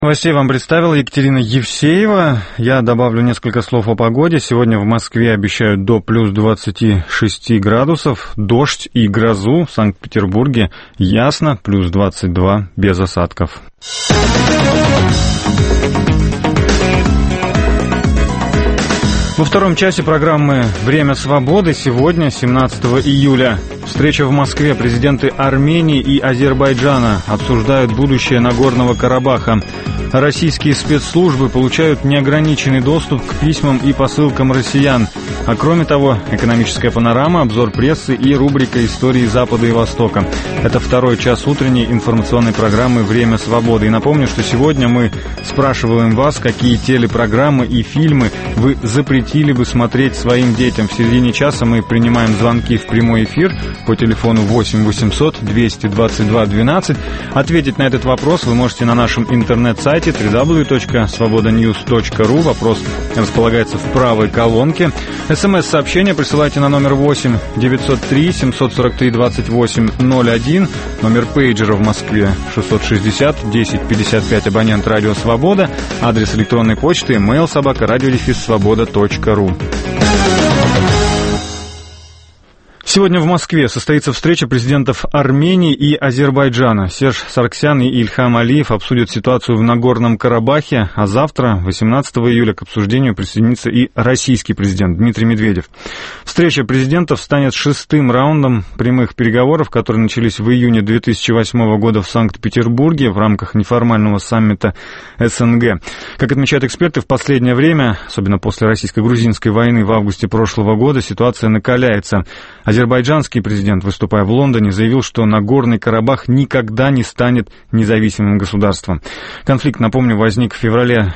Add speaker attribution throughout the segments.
Speaker 1: Новостей вам представила Екатерина Евсеева. Я добавлю несколько слов о погоде. Сегодня в Москве обещают до плюс 26 градусов, дождь и грозу. В Санкт-Петербурге ясно, плюс 22, без осадков. Во втором часе программы «Время свободы» сегодня, 17 июля. Встреча в Москве. Президенты Армении и Азербайджана обсуждают будущее Нагорного Карабаха. Российские спецслужбы получают неограниченный доступ к письмам и посылкам россиян. А кроме того, экономическая панорама, обзор прессы и рубрика «Истории Запада и Востока». Это второй час утренней информационной программы «Время свободы». И напомню, что сегодня мы спрашиваем вас, какие телепрограммы и фильмы вы запретили бы смотреть своим детям. В середине часа мы принимаем звонки в прямой эфир по телефону 8 800 222 12. Ответить на этот вопрос вы можете на нашем интернет-сайте www.svobodanews.ru. Вопрос располагается в правой колонке. СМС-сообщение присылайте на номер 8 903 743 28 01. Номер пейджера в Москве 660 10 55, абонент «Радио Свобода». Адрес электронной почты mail@radio-svoboda.ru. Сегодня в Москве состоится встреча президентов Армении и Азербайджана. Серж Саргсян и Ильхам Алиев обсудят ситуацию в Нагорном Карабахе, а завтра, 18 июля, к обсуждению присоединится и российский президент Дмитрий Медведев. Встреча президентов станет шестым раундом прямых переговоров, которые начались в июне 2008 года в Санкт-Петербурге в рамках неформального саммита СНГ. Как отмечают эксперты, в последнее время, особенно после российско-грузинской войны в августе прошлого года, ситуация накаляется. Азербайджанский президент, выступая в Лондоне, заявил, что Нагорный Карабах никогда не станет независимым государством. Конфликт, напомню, возник в феврале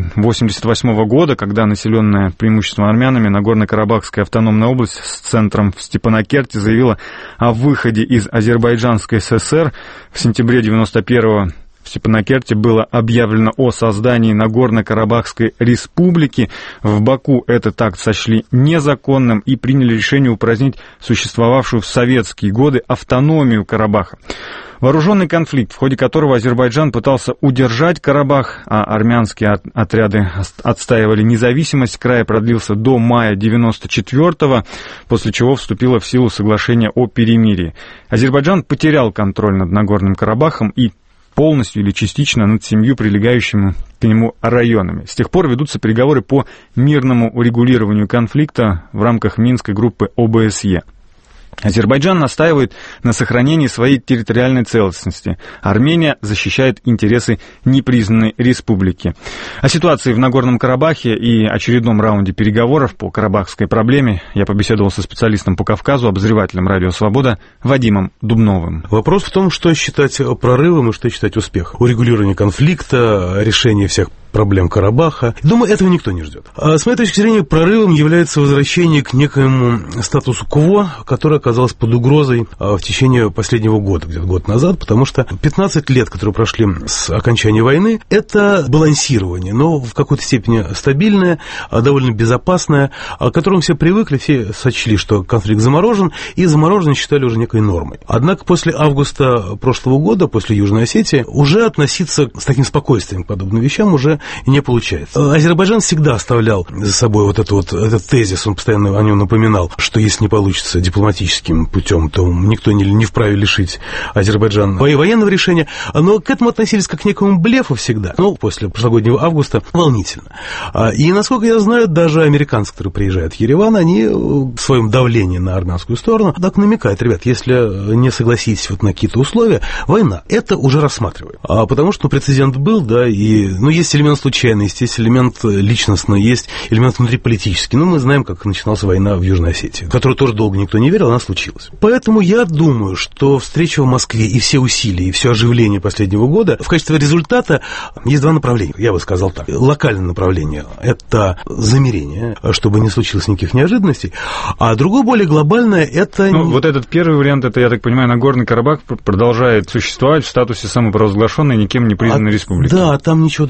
Speaker 1: 1988 года, когда населенная преимущественно армянами Нагорно-Карабахская автономная область с центром в Степанакерте заявила о выходе из Азербайджанской ССР. В сентябре 1991 в Степанакерте было объявлено о создании Нагорно-Карабахской республики. В Баку этот акт сочли незаконным и приняли решение упразднить существовавшую в советские годы автономию Карабаха. Вооруженный конфликт, в ходе которого Азербайджан пытался удержать Карабах, а армянские отряды отстаивали независимость края, продлился до мая 1994-го, после чего вступило в силу соглашение о перемирии. Азербайджан потерял контроль над Нагорным Карабахом и полностью или частично над 7 прилегающими к нему районами. С тех пор ведутся переговоры по мирному урегулированию конфликта в рамках Минской группы ОБСЕ. Азербайджан настаивает на сохранении своей территориальной целостности. Армения защищает интересы непризнанной республики. О ситуации в Нагорном Карабахе и очередном раунде переговоров по карабахской проблеме я побеседовал со специалистом по Кавказу, обозревателем «Радио Свобода» Вадимом Дубновым.
Speaker 2: Вопрос в том, что считать прорывом и что считать успехом. Урегулирование конфликта, решение всех проблем Карабаха. Думаю, этого никто не ждет. С моей точки зрения, прорывом является возвращение к некоему статусу кво, который оказался под угрозой в течение последнего года, где-то год назад, потому что 15 лет, которые прошли с окончания войны, это балансирование, но в какой-то степени стабильное, довольно безопасное, к которому все привыкли, все сочли, что конфликт заморожен, и замороженный считали уже некой нормой. Однако после августа прошлого года, после Южной Осетии, уже относиться с таким спокойствием к подобным вещам уже не получается. Азербайджан всегда оставлял за собой вот этот тезис, он постоянно о нем напоминал, что если не получится дипломатическим путем, то никто не вправе лишить Азербайджана военного решения, но к этому относились как к некому блефу всегда. Но после прошлогоднего августа волнительно. И, насколько я знаю, даже американцы, которые приезжают в Ереван, они в своем давлении на армянскую сторону так намекают: ребят, если не согласитесь вот на какие-то условия, война, это уже рассматриваем. Потому что прецедент был, да, и есть элемент случайности, есть элемент личностный, есть элемент внутриполитический. Мы знаем, как начиналась война в Южной Осетии, в которую тоже долго никто не верил, она случилась. Поэтому я думаю, что встреча в Москве и все усилия, и все оживление последнего года, в качестве результата есть два направления, я бы сказал так. Локальное направление – это замирение, чтобы не случилось никаких неожиданностей, а другое, более глобальное – это…
Speaker 1: Вот этот первый вариант, это, я так понимаю, Нагорный Карабах продолжает существовать в статусе самопровозглашенной, никем не признанной республики.
Speaker 2: Да, там ничего другого не может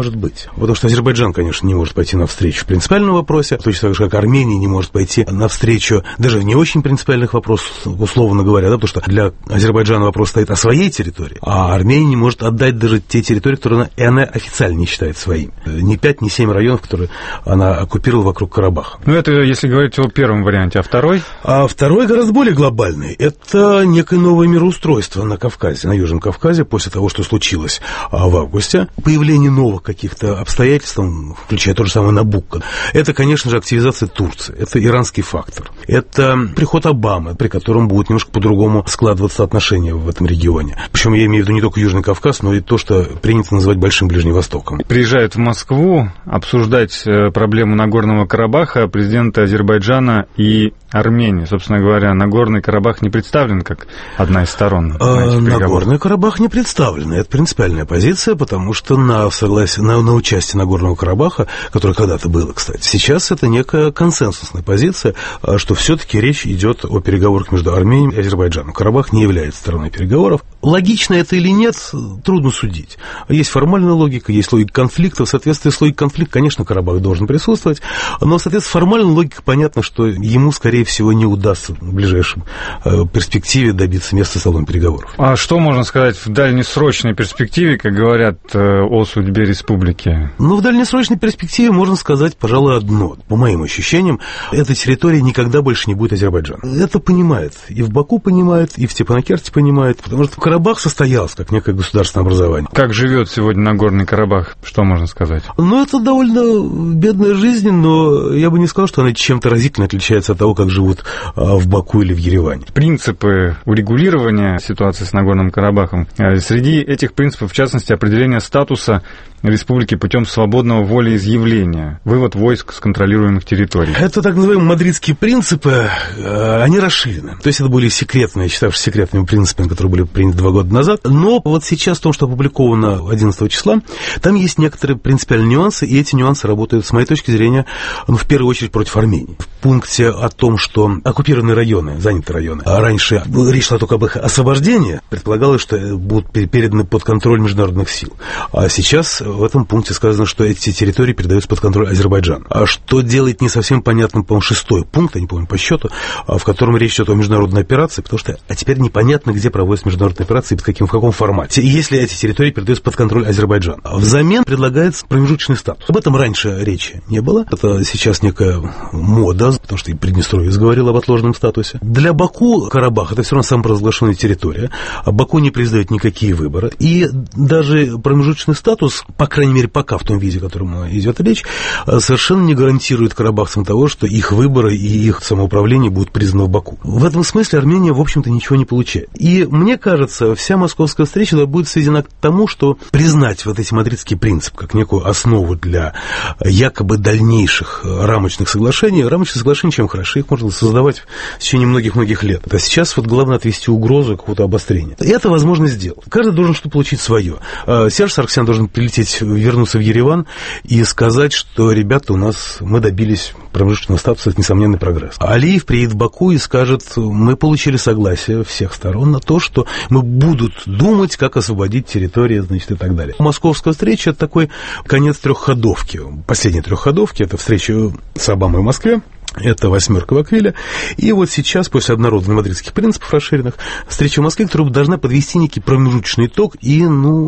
Speaker 2: может быть. Потому что Азербайджан, конечно, не может пойти навстречу в принципиальном вопросе, точно так же, как Армения не может пойти навстречу даже в не очень принципиальных вопросах, условно говоря, да, потому что для Азербайджана вопрос стоит о своей территории, а Армения не может отдать даже те территории, которые она официально не считает своими. Ни 5, ни 7 районов, которые она оккупировала вокруг Карабаха.
Speaker 1: Ну, это если говорить о первом варианте, а второй?
Speaker 2: А второй гораздо более глобальный. Это некое новое мироустройство на Кавказе, на Южном Кавказе, после того, что случилось в августе. Появление новых каких-то обстоятельств, включая то же самое Набукко. Это, конечно же, активизация Турции. Это иранский фактор. Это приход Обамы, при котором будут немножко по-другому складываться отношения в этом регионе. Причем я имею в виду не только Южный Кавказ, но и то, что принято называть Большим Ближним Востоком.
Speaker 1: Приезжает в Москву обсуждать проблему Нагорного Карабаха президенты Азербайджана и Армении. Собственно говоря, Нагорный Карабах не представлен как одна из сторон.
Speaker 2: Нагорный Карабах не представлен. Это принципиальная позиция, потому что на участие Нагорного Карабаха, которое когда-то было, кстати, сейчас это некая консенсусная позиция, что все-таки речь идет о переговорах между Арменией и Азербайджаном. Карабах не является стороной переговоров. Логично это или нет, трудно судить. Есть формальная логика, есть логика конфликта. В соответствии с логикой конфликта, конечно, Карабах должен присутствовать, но в соответствии с формальной логикой понятно, что ему, скорее всего, не удастся в ближайшем перспективе добиться места за столом переговоров.
Speaker 1: А что можно сказать в дальнесрочной перспективе, как говорят о судьбе республики?
Speaker 2: Ну, в дальнесрочной перспективе можно сказать, пожалуй, одно. По моим ощущениям, эта территория никогда больше не будет Азербайджана. Это понимает. И в Баку понимают, и в Степанакерте понимают, потому что Карабах состоялся как некое государственное образование.
Speaker 1: Как живет сегодня Нагорный Карабах? Что можно сказать?
Speaker 2: Ну, это довольно бедная жизнь, но я бы не сказал, что она чем-то разительно отличается от того, как живут в Баку или в Ереване.
Speaker 1: Принципы урегулирования ситуации с Нагорным Карабахом. Среди этих принципов, в частности, определение статуса республики путем свободного волеизъявления, вывод войск с контролируемых территорий.
Speaker 2: Это так называемые мадридские принципы, они расширены. То есть это были секретные, считавшиеся секретными принципами, которые были приняты 2 года назад. Но вот сейчас в том, что опубликовано 11 числа, там есть некоторые принципиальные нюансы, и эти нюансы работают, с моей точки зрения, в первую очередь против Армении. В пункте о том, что оккупированные районы, занятые районы, а раньше речь шла только об их освобождении, предполагалось, что будут переданы под контроль международных сил. А сейчас в этом пункте сказано, что эти территории передаются под контроль Азербайджана. А что делает не совсем понятным, по-моему, 6-й пункт, я не помню по счету, в котором речь идет о международной операции, потому что теперь непонятно, где проводятся международные операции и в каком формате, если эти территории передаются под контроль Азербайджана. Взамен предлагается промежуточный статус. Об этом раньше речи не было. Это сейчас некая мода, потому что и Приднестровье говорил об отложенном статусе. Для Баку Карабах это все равно самопровозглашенная территория. Баку не признает никакие выборы. И даже промежуточный статус, по крайней мере, пока в том виде, о котором идет речь, совершенно не гарантирует карабахцам того, что их выборы и их самоуправление будут признаны в Баку. В этом смысле Армения, в общем-то, ничего не получает. И мне кажется, вся московская встреча будет сведена к тому, что признать вот эти мадридские принципы как некую основу для якобы дальнейших рамочных соглашений. Рамочные соглашения чем хороши? Их можно создавать в течение многих-многих лет. А сейчас вот главное отвести угрозу какого-то обострения. И это возможно сделать. Каждый должен что-то получить свое. Серж Саргсян должен прилететь, вернуться в Ереван и сказать, что, ребята, мы добились промежуточного статуса, это несомненный прогресс. Алиев приедет в Баку и скажет, мы получили согласие всех сторон на то, что мы будут думать, как освободить территории, значит, и так далее. Московская встреча – это такой конец трехходовки. Последняя трехходовки – это встреча с Обамой в Москве. Это 8-ка в Аквиле. И вот сейчас, после обнародования мадридских принципов расширенных, встреча в Москве, которая должна подвести некий промежуточный итог и,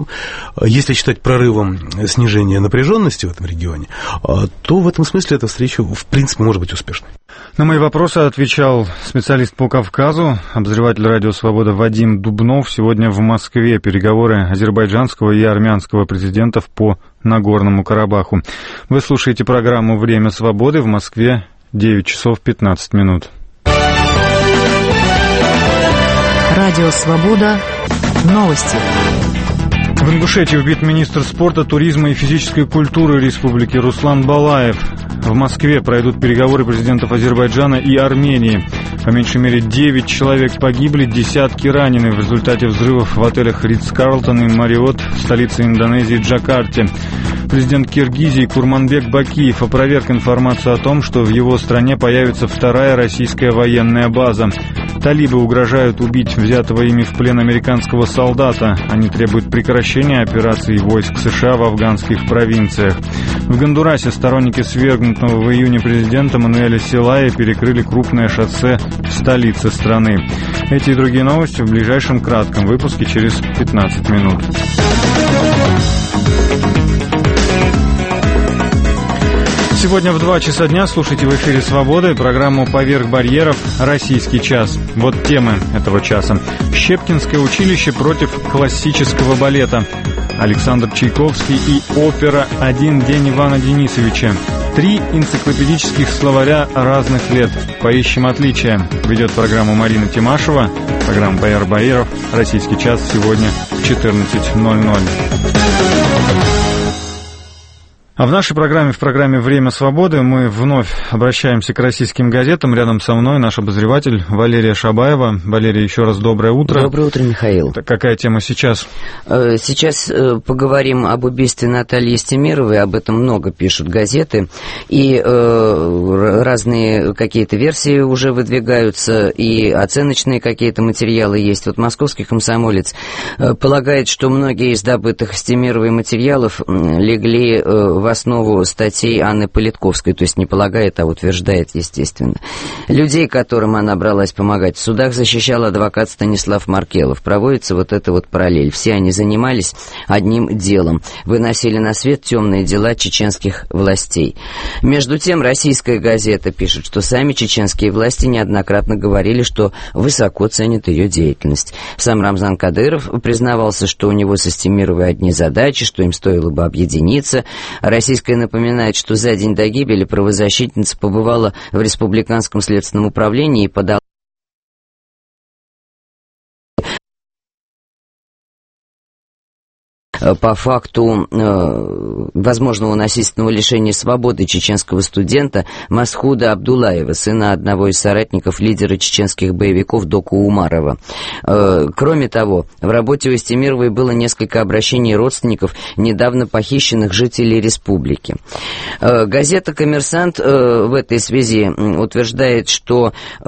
Speaker 2: если считать прорывом снижения напряженности в этом регионе, то в этом смысле эта встреча, в принципе, может быть успешной.
Speaker 1: На мои вопросы отвечал специалист по Кавказу, обозреватель «Радио Свобода» Вадим Дубнов. Сегодня в Москве переговоры азербайджанского и армянского президентов по Нагорному Карабаху. Вы слушаете программу «Время свободы». В Москве 9 часов 15 минут.
Speaker 3: Радио «Свобода». Новости.
Speaker 1: В Ингушетии убит министр спорта, туризма и физической культуры республики Руслан Балаев. В Москве пройдут переговоры президентов Азербайджана и Армении. По меньшей мере 9 человек погибли, десятки ранены в результате взрывов в отелях Ритц-Карлтон и Мариот в столице Индонезии Джакарте. Президент Киргизии Курманбек Бакиев опроверг информацию о том, что в его стране появится вторая российская военная база. Талибы угрожают убить взятого ими в плен американского солдата. Они требуют прекращения операций войск США в афганских провинциях. В Гондурасе сторонники свергнутого в июне президента Мануэля Селая перекрыли крупное шоссе в столице страны. Эти и другие новости в ближайшем кратком выпуске через 15 минут. Сегодня в 2 часа дня слушайте в эфире «Свободы» программу «Поверх барьеров. Российский час». Вот темы этого часа. Щепкинское училище против классического балета. Александр Чайковский и опера «Один день Ивана Денисовича». 3 энциклопедических словаря разных лет. Поищем отличия. Ведет программу Марина Тимашева. Программа «Поверх барьеров. Российский час» сегодня в 14:00. А в нашей программе, в программе «Время свободы», мы вновь обращаемся к российским газетам. Рядом со мной наш обозреватель Валерия Шабаева. Валерия, еще раз доброе утро.
Speaker 4: Доброе утро, Михаил.
Speaker 1: Так какая тема сейчас?
Speaker 4: Сейчас поговорим об убийстве Натальи Стемировой. Об этом много пишут газеты. И разные какие-то версии уже выдвигаются, и оценочные какие-то материалы есть. Вот «Московский комсомолец» полагает, что многие из добытых Стемировой материалов легли в основу статей Анны Политковской, то есть не полагает, а утверждает, естественно. Людей, которым она бралась помогать в судах, защищал адвокат Станислав Маркелов. Проводится вот эта вот параллель. Все они занимались одним делом. Выносили на свет темные дела чеченских властей. Между тем, российская газета пишет, что сами чеченские власти неоднократно говорили, что высоко ценят ее деятельность. Сам Рамзан Кадыров признавался, что у него со Стемировой одни задачи, что им стоило бы объединиться. Российская напоминает, что за день до гибели правозащитница побывала в Республиканском следственном управлении и подала по факту возможного насильственного лишения свободы чеченского студента Масхуда Абдулаева, сына одного из соратников лидера чеченских боевиков Доку Умарова. Кроме того, в работе у Стемировой было несколько обращений родственников недавно похищенных жителей республики. Газета «Коммерсант» в этой связи утверждает, что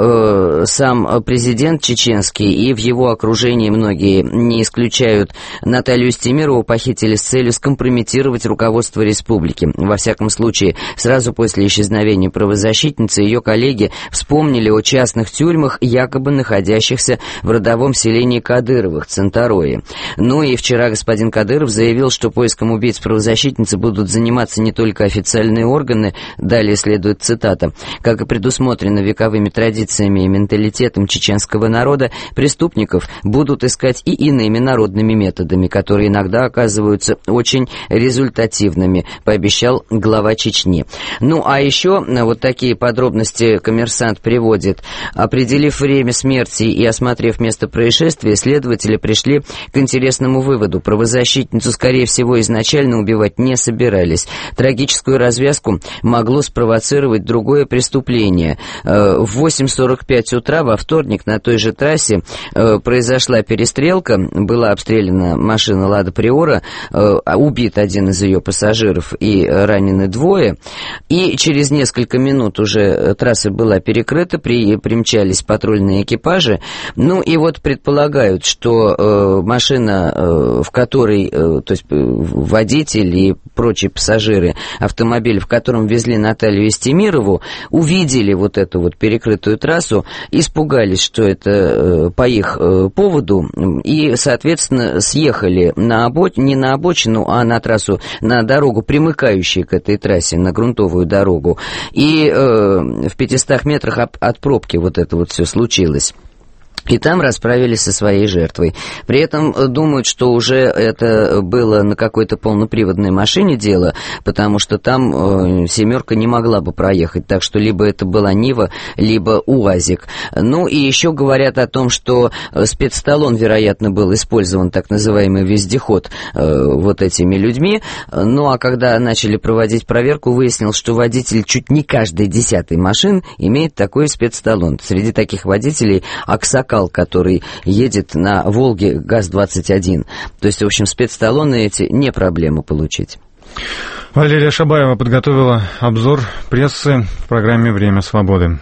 Speaker 4: сам президент чеченский и в его окружении многие не исключают Наталью Стемирову похитили с целью скомпрометировать руководство республики. Во всяком случае, сразу после исчезновения правозащитницы ее коллеги вспомнили о частных тюрьмах, якобы находящихся в родовом селении Кадыровых, Центарое. Ну и вчера господин Кадыров заявил, что поиском убийц правозащитницы будут заниматься не только официальные органы, далее следует цитата, как и предусмотрено вековыми традициями и менталитетом чеченского народа, преступников будут искать и иными народными методами, которые иногда оказываются очень результативными, пообещал глава Чечни. Ну, а еще вот такие подробности «Коммерсант» приводит. Определив время смерти и осмотрев место происшествия, следователи пришли к интересному выводу. Правозащитницу, скорее всего, изначально убивать не собирались. Трагическую развязку могло спровоцировать другое преступление. В 8:45 утра во вторник на той же трассе произошла перестрелка, была обстреляна машина «Лада Приора», убит один из ее пассажиров и ранены 2. И через несколько минут уже трасса была перекрыта, примчались патрульные экипажи. Ну и вот предполагают, что машина, в которой, то есть водитель и прочие пассажиры автомобиля, в котором везли Наталью Стемирову, увидели вот эту вот перекрытую трассу, испугались, что это по их поводу, и, соответственно, съехали не на обочину, а на трассу, на дорогу, примыкающую к этой трассе, на грунтовую дорогу. И в 500 метрах от пробки вот это вот все случилось. И там расправились со своей жертвой. При этом думают, что уже это было на какой-то полноприводной машине дело, потому что там «семерка» не могла бы проехать. Так что либо это была «Нива», либо УАЗик. Ну и еще говорят о том, что спецталон, вероятно, был использован, так называемый вездеход, вот этими людьми. Ну а когда начали проводить проверку, выяснилось, что водитель чуть не каждой 10-й машин имеет такой спецталон. Среди таких водителей Аксакал, который едет на «Волге ГАЗ-21». То есть, в общем, спецталоны эти не проблема получить.
Speaker 1: Валерия Шабаева подготовила обзор прессы в программе «Время свободы».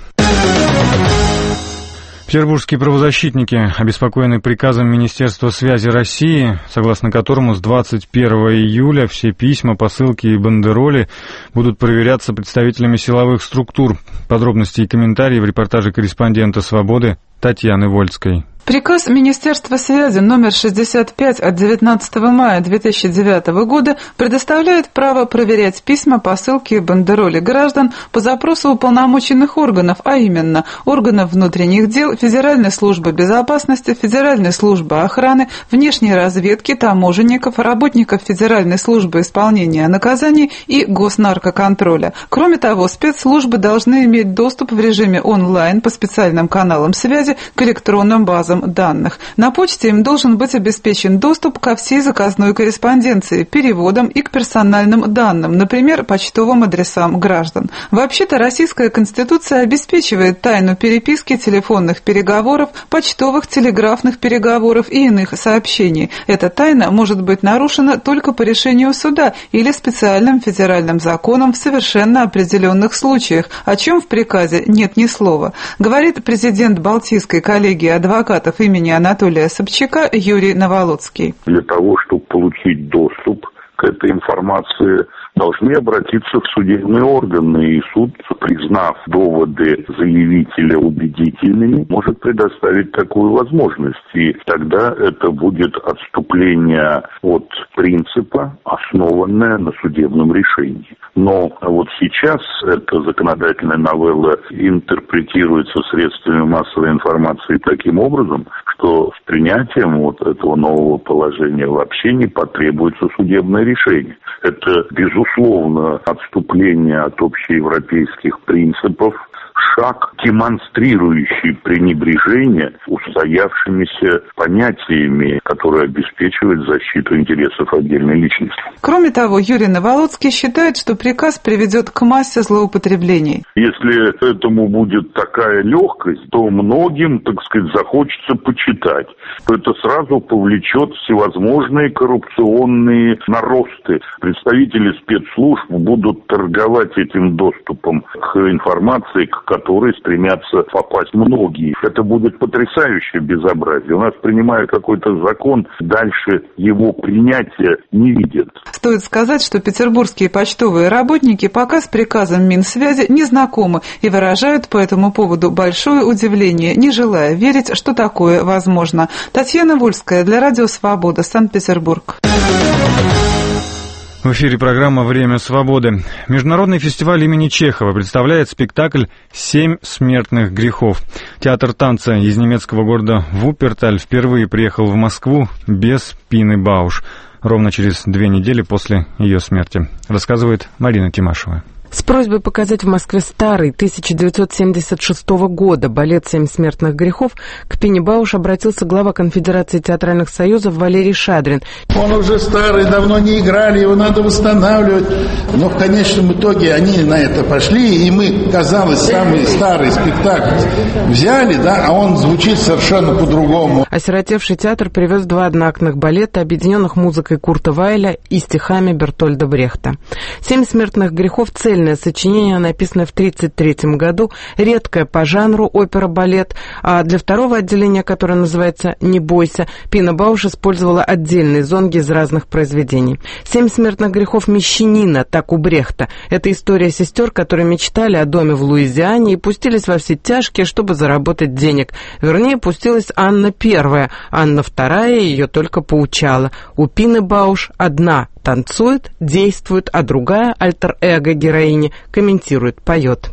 Speaker 1: Петербургские правозащитники обеспокоены приказом Министерства связи России, согласно которому с 21 июля все письма, посылки и бандероли будут проверяться представителями силовых структур. Подробности и комментарии в репортаже корреспондента «Свободы» Татьяны Вольской.
Speaker 5: Приказ Министерства связи номер 65 от 19 мая 2009 года предоставляет право проверять письма, посылки и бандероли граждан по запросу уполномоченных органов, а именно органов внутренних дел, Федеральной службы безопасности, Федеральной службы охраны, внешней разведки, таможенников, работников Федеральной службы исполнения наказаний и госнаркоконтроля. Кроме того, спецслужбы должны иметь доступ в режиме онлайн по специальным каналам связи к электронным базам данных. На почте им должен быть обеспечен доступ ко всей заказной корреспонденции, переводам и к персональным данным, например, почтовым адресам граждан. Вообще-то Российская Конституция обеспечивает тайну переписки, телефонных переговоров, почтовых, телеграфных переговоров и иных сообщений. Эта тайна может быть нарушена только по решению суда или специальным федеральным законом в совершенно определенных случаях, о чем в приказе нет ни слова. Говорит президент Балтийской коллегии адвокатов имени Анатолия Собчака Юрий Наволоцкий.
Speaker 6: Для того, чтобы получить доступ к этой информации, должны обратиться в судебные органы, и суд, признав доводы заявителя убедительными, может предоставить такую возможность. И тогда это будет отступление от принципа, основанное на судебном решении. Но вот сейчас эта законодательная новелла интерпретируется средствами массовой информации таким образом, что с принятием вот этого нового положения вообще не потребуется судебное решение. Это, безусловно, отступление от общеевропейских принципов, шаг, демонстрирующий пренебрежение устоявшимися понятиями, которые обеспечивают защиту интересов отдельной личности.
Speaker 5: Кроме того, Юрий Наволоцкий считает, что приказ приведет к массе злоупотреблений.
Speaker 6: Если этому будет такая легкость, то многим, так сказать, захочется почитать. Это сразу повлечет всевозможные коррупционные наросты. Представители спецслужб будут торговать этим доступом к информации, к которой стремятся попасть многие. Это будет потрясающее безобразие. У нас принимают какой-то закон, дальше его принятия не видят.
Speaker 5: Стоит сказать, что петербургские почтовые работники пока с приказом Минсвязи не знакомы и выражают по этому поводу большое удивление, не желая верить, что такое возможно. Татьяна Вольская для Радио Свобода, Санкт-Петербург.
Speaker 1: В эфире программа «Время свободы». Международный фестиваль имени Чехова представляет спектакль «7 смертных грехов». Театр танца из немецкого города Вупперталь впервые приехал в Москву без Пины Бауш, ровно через 2 недели после ее смерти, рассказывает Марина Тимашева.
Speaker 7: С просьбой показать в Москве старый 1976 года балет «7 смертных грехов» к Пине Бауш обратился глава Конфедерации театральных союзов Валерий Шадрин.
Speaker 8: Он уже старый, давно не играли, его надо восстанавливать. Но в конечном итоге они на это пошли, и мы, казалось, самый старый спектакль взяли, да, а он звучит совершенно по-другому.
Speaker 7: Осиротевший театр привез 2 одноактных балета, объединенных музыкой Курта Вайля и стихами Бертольда Брехта. «7 смертных грехов» — цельное сочинение, написанное в 1933 году, редкое по жанру опера-балет, а для второго отделения, которое называется «Не бойся», Пина Бауш использовала отдельные зонги из разных произведений. «7 смертных грехов» мещанина, так у Брехта. Это история сестер, которые мечтали о доме в Луизиане и пустились во все тяжкие, чтобы заработать денег. Вернее, пустилась Анна I, Анна II ее только поучала. У Пины Бауш одна танцует, действует, а другая, альтер-эго героини, комментирует, поет.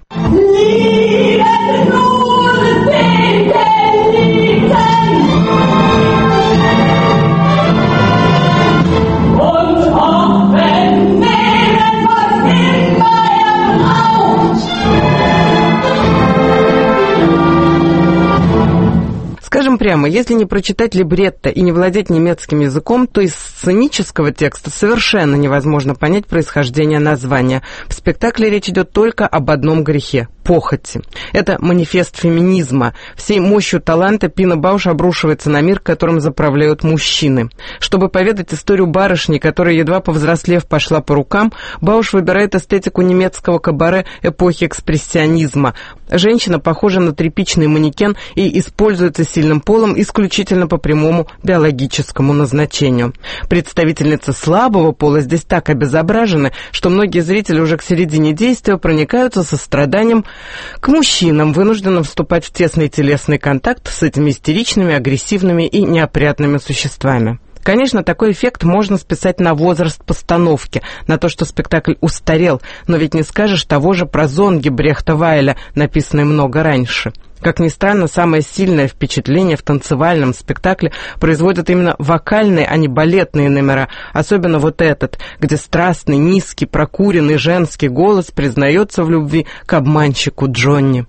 Speaker 7: Скажем прямо, если не прочитать либретто и не владеть немецким языком, то из сценического текста совершенно невозможно понять происхождение названия. В спектакле речь идет только об одном грехе – похоти. Это манифест феминизма. Всей мощью таланта Пина Бауш обрушивается на мир, которым заправляют мужчины. Чтобы поведать историю барышни, которая, едва повзрослев, пошла по рукам, Бауш выбирает эстетику немецкого кабаре эпохи экспрессионизма. Женщина похожа на тряпичный манекен и используется сильным полом исключительно по прямому биологическому назначению. Представительницы слабого пола здесь так обезображены, что многие зрители уже к середине действия проникаются состраданием к мужчинам, вынужденным вступать в тесный телесный контакт с этими истеричными, агрессивными и неопрятными существами. Конечно, такой эффект можно списать на возраст постановки, на то, что спектакль устарел, но ведь не скажешь того же про «Зонги» Брехта Вайля, написанный много раньше. Как ни странно, самое сильное впечатление в танцевальном спектакле производят именно вокальные, а не балетные номера, особенно вот этот, где страстный, низкий, прокуренный женский голос признается в любви к обманщику Джонни.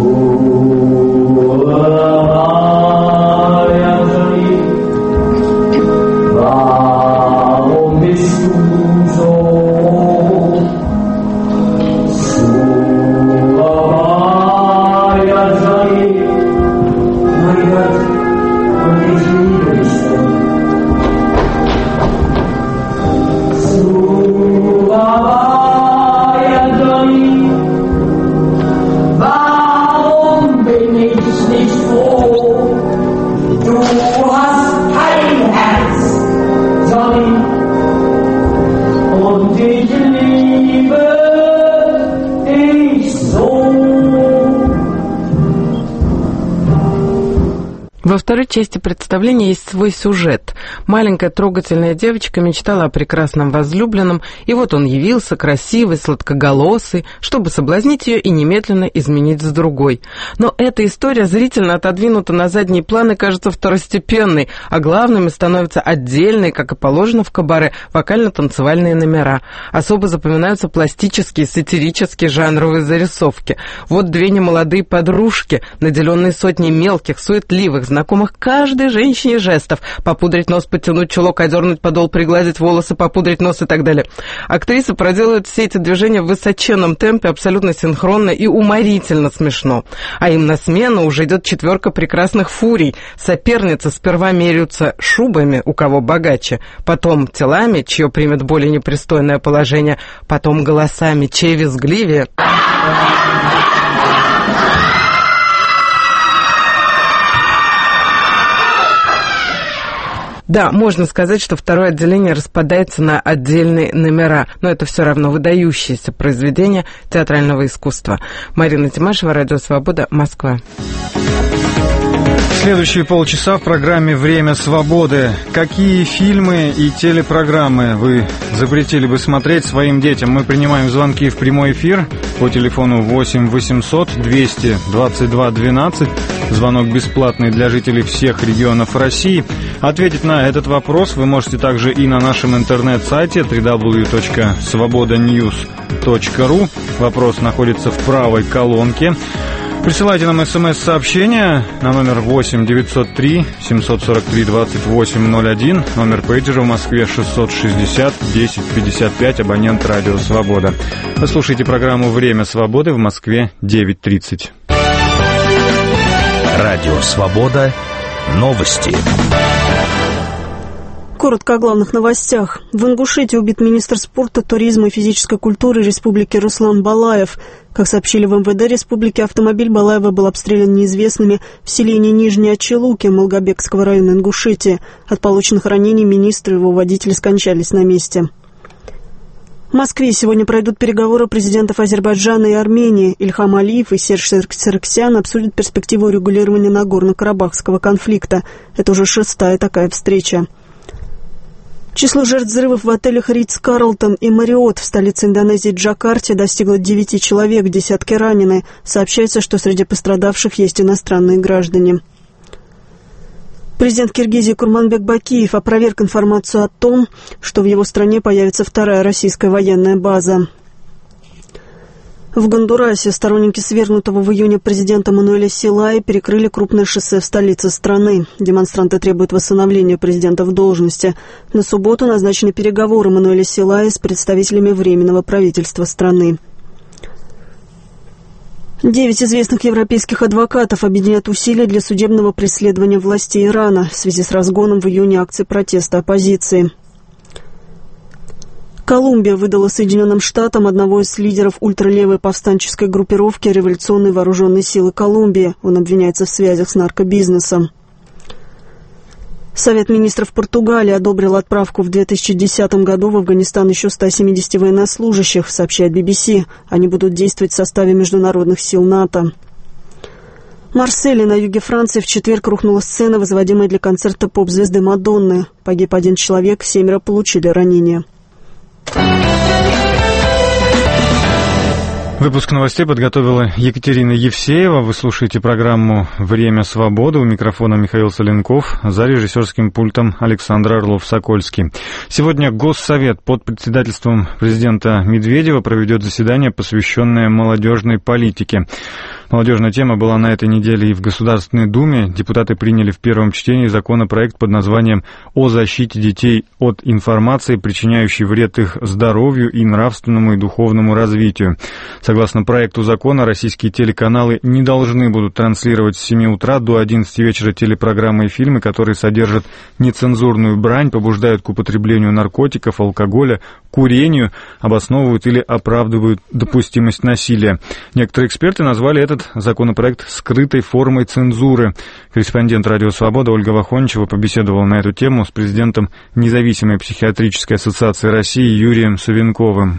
Speaker 7: Во второй части представления есть свой сюжет. Маленькая трогательная девочка мечтала о прекрасном возлюбленном, и вот он явился, красивый, сладкоголосый, чтобы соблазнить ее и немедленно изменить с другой. Но эта история зрительно отодвинута на задний план и кажется второстепенной, а главными становятся отдельные, как и положено в кабаре, вокально-танцевальные номера. Особо запоминаются пластические, сатирические жанровые зарисовки. Вот две немолодые подружки, наделенные сотней мелких, суетливых, знакомых каждой женщине жестов: попудрить нос, подтянуть чулок, одернуть подол, пригладить волосы, попудрить нос и так далее. Актрисы проделывают все эти движения в высоченном темпе, абсолютно синхронно и уморительно смешно. А им на смену уже идет четверка прекрасных фурий. Соперницы сперва меряются шубами, у кого богаче, потом телами, чье примет более непристойное положение, потом голосами, чей визгливее. Да, можно сказать, что второе отделение распадается на отдельные номера, но это все равно выдающееся произведение театрального искусства. Марина Тимашева, Радио Свобода, Москва.
Speaker 1: Следующие полчаса в программе «Время свободы». Какие фильмы и телепрограммы вы запретили бы смотреть своим детям? Мы принимаем звонки в прямой эфир по телефону 8 800 222 12. Звонок бесплатный для жителей всех регионов России. Ответить на этот вопрос вы можете также и на нашем интернет-сайте www.svobodanews.ru. Вопрос находится в правой колонке. Присылайте нам смс-сообщение на номер 8 903 743 2801, номер пейджера в Москве 660 1055, абонент Радио Свобода. Вы слушаете программу «Время свободы» в Москве 9:30.
Speaker 9: Радио Свобода. Новости.
Speaker 10: Коротко о главных новостях. В Ингушетии убит министр спорта, туризма и физической культуры Республики Руслан Балаев. Как сообщили в МВД Республики, автомобиль Балаева был обстрелян неизвестными в селении Нижние Очелуки Малгобекского района Ингушетии. От полученных ранений министр и его водитель скончались на месте. В Москве сегодня пройдут переговоры президентов Азербайджана и Армении. Ильхам Алиев и Серж Саргсян обсудят перспективу урегулирования Нагорно-Карабахского конфликта. Это уже 6-я такая встреча. Число жертв взрывов в отелях Ритц-Карлтон и Мариот в столице Индонезии Джакарте достигло 9 человек, десятки ранены. Сообщается, что среди пострадавших есть иностранные граждане. Президент Киргизии Курманбек Бакиев опроверг информацию о том, что в его стране появится вторая российская военная база. В Гондурасе сторонники свергнутого в июне президента Мануэля Селайи перекрыли крупное шоссе в столице страны. Демонстранты требуют восстановления президента в должности. На субботу назначены переговоры Мануэля Селайи с представителями Временного правительства страны. 9 известных европейских адвокатов объединят усилия для судебного преследования властей Ирана в связи с разгоном в июне акций протеста оппозиции. Колумбия выдала Соединенным Штатам одного из лидеров ультралевой повстанческой группировки Революционной вооруженной силы Колумбии. Он обвиняется в связях с наркобизнесом. Совет министров Португалии одобрил отправку в 2010 году в Афганистан еще 170 военнослужащих, сообщает BBC. Они будут действовать в составе международных сил НАТО. В Марселе на юге Франции в четверг рухнула сцена, возводимая для концерта поп-звезды Мадонны. Погиб 1 человек, 7 получили ранения.
Speaker 1: Выпуск новостей подготовила Екатерина Евсеева. Вы слушаете программу «Время свободы». У микрофона Михаил Соленков, за режиссерским пультом Александр Орлов-Сокольский. Сегодня Госсовет под председательством президента Медведева проведет заседание, посвященное молодежной политике. Молодежная тема была на этой неделе и в Государственной Думе. Депутаты приняли в первом чтении законопроект под названием «О защите детей от информации, причиняющей вред их здоровью и нравственному и духовному развитию». Согласно проекту закона, российские телеканалы не должны будут транслировать с 7 утра до 11 вечера телепрограммы и фильмы, которые содержат нецензурную брань, побуждают к употреблению наркотиков, алкоголя, курению, обосновывают или оправдывают допустимость насилия. Некоторые эксперты назвали этот законопроект скрытой формой цензуры. Корреспондент «Радио Свобода» Ольга Вахоничева побеседовала на эту тему с президентом Независимой психиатрической ассоциации России Юрием Савенковым.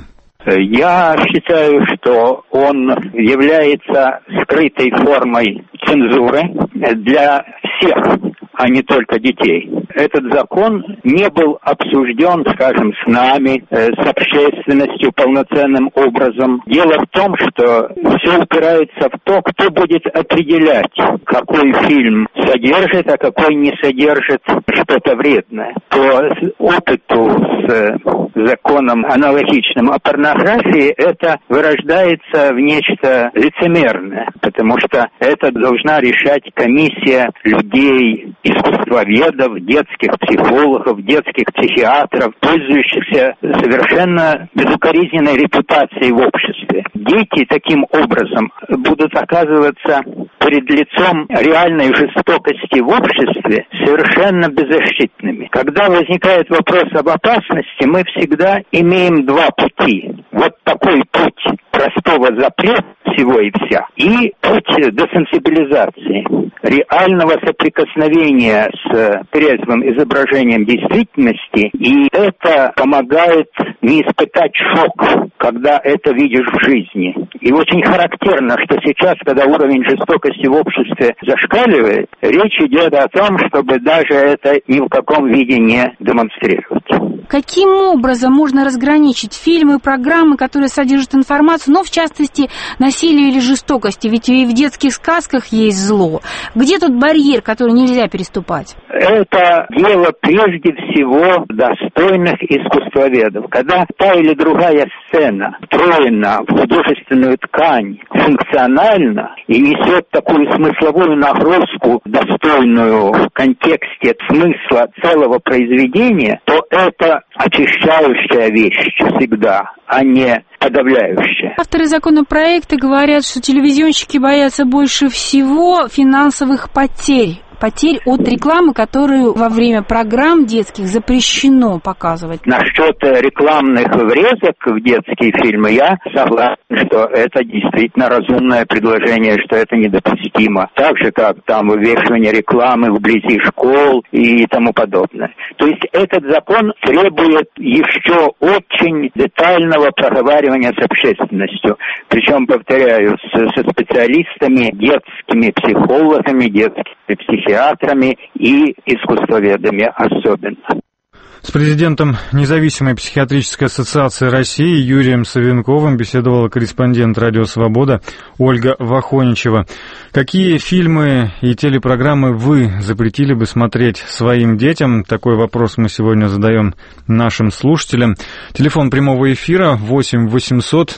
Speaker 11: Я считаю, что он является скрытой формой цензуры для всех, а не только детей. Этот закон не был обсужден, скажем, с нами, с общественностью полноценным образом. Дело в том, что все упирается в то, кто будет определять, какой фильм содержит, а какой не содержит что-то вредное. По опыту с законом аналогичным о порнографии это вырождается в нечто лицемерное, потому что это должна решать комиссия людей, искусствоведов, детских психологов, детских психиатров, пользующихся совершенно безукоризненной репутацией в обществе. Дети таким образом будут оказываться перед лицом реальной жестокости в обществе совершенно беззащитными. Когда возникает вопрос об опасности, мы всегда имеем два пути. Вот такой путь простого запрета всего и вся, и путь десенсибилизации, реального соприкосновения с трезвым изображением действительности, и это помогает не испытать шок, когда это видишь в жизни. И очень характерно, что сейчас, когда уровень жестокости в обществе зашкаливает, речь идет о том, чтобы даже это ни в каком виде не демонстрировать.
Speaker 12: Каким образом можно разграничить фильмы, программы, которые содержат информацию, но в частности насилие или жестокости? Ведь и в детских сказках есть зло. Где тут барьер, который нельзя переступать?
Speaker 11: Это дело прежде всего достойных искусствоведов. Когда та или другая сцена встроена в художественную ткань функционально и несет такую смысловую нагрузку, достойную в контексте смысла целого произведения, то это очищающая вещь всегда, а не подавляющая.
Speaker 12: Авторы законопроекта говорят, что телевизионщики боятся больше всего финансовых потерь от рекламы, которую во время программ детских запрещено показывать.
Speaker 11: Насчет рекламных врезок в детские фильмы я согласен, что это действительно разумное предложение, что это недопустимо. Так же, как там вывешивание рекламы вблизи школ и тому подобное. То есть этот закон требует еще очень детального проговаривания с общественностью. Причем, повторяю, со специалистами, детскими психологами, детскими психиатрами и искусствоведами особенно.
Speaker 1: С президентом Независимой психиатрической ассоциации России Юрием Савенковым беседовала корреспондент «Радио Свобода» Ольга Вахоничева. Какие фильмы и телепрограммы вы запретили бы смотреть своим детям? Такой вопрос мы сегодня задаем нашим слушателям. Телефон прямого эфира 8 800